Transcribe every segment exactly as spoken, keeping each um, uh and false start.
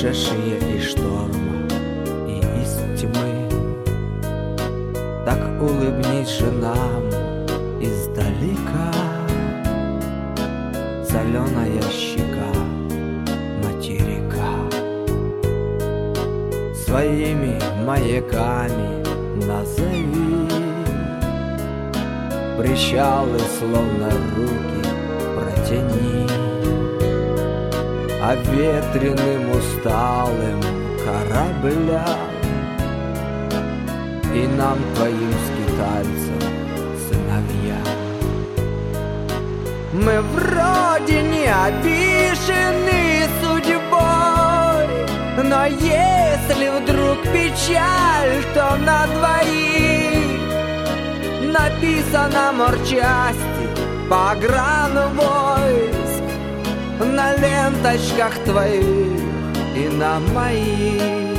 пришедшие из шторма и из тьмы. Так улыбнись же нам издалека, соленая щека материка. Своими маяками назови причалы, словно руки протяни, а ветреным усталым кораблям и нам, твоим скитальцам, сыновья. Мы вроде не обижены судьбой, но если вдруг печаль, то на двоих написано морчасти погранвойск на ленточках твоих и на моих.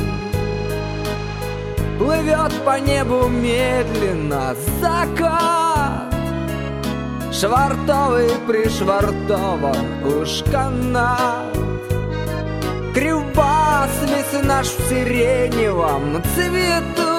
Плывет по небу медленно закат, швартовый пришвартован уж канат. Кривбас наш в сиреневом цвету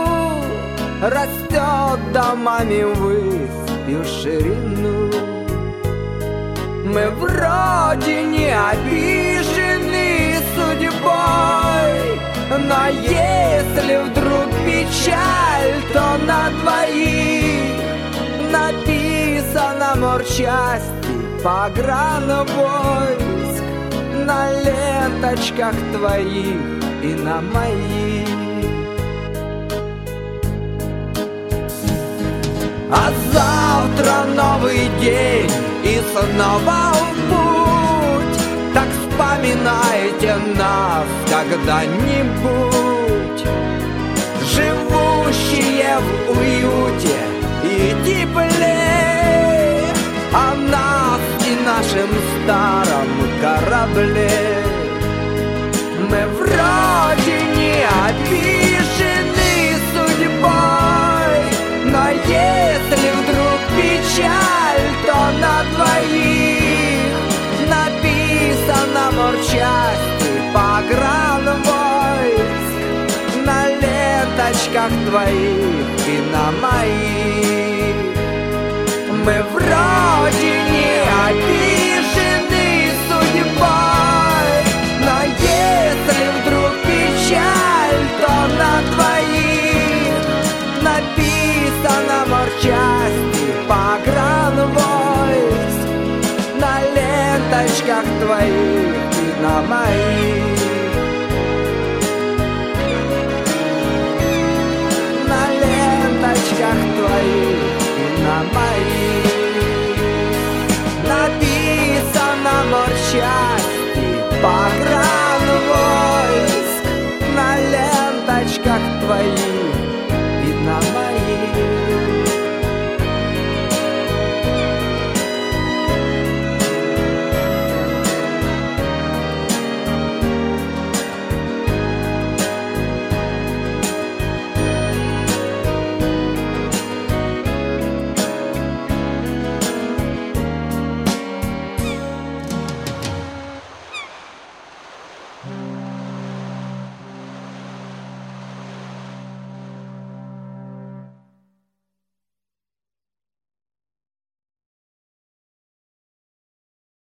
растет домами ввысь и в ширину. Мы вроде не обижены судьбой, но если вдруг печаль, то на двоих написано морчасти погранвойск на ленточках твоих и на моих. А завтра новый день и снова в путь, так вспоминайте нас когда-нибудь, живущие в уюте и тепле, о нас и нашем старом корабле. Мы вроде не обижены судьбой, но если вдруг печаль, то на двоих написано морчасти погранвойск на ленточках твоих и на моих. Мы вроде не обижены судьбой, но если вдруг печаль, то на двоих написано морчасти погранвойск на ленточках твоих и на моих. На ленточках твоих и на моих написано морчасти погранвойск на ленточках твоих